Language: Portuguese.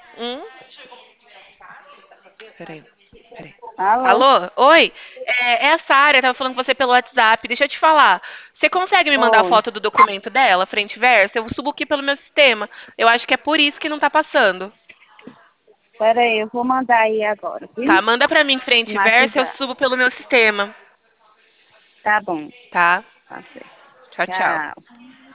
Hum? Peraí, peraí. Alô? Alô? Oi? É essa área, tava falando com você pelo WhatsApp. Deixa eu te falar. Você consegue me mandar a Oi. foto do documento dela, frente e verso? Eu subo aqui pelo meu sistema. Eu acho que é por isso que não tá passando. Pera aí, eu vou mandar aí agora, Tá, viu? manda pra mim frente No e verso, eu WhatsApp. subo pelo meu sistema. Tá bom. Tá? Tá certo. Tchau, tchau. Tchau.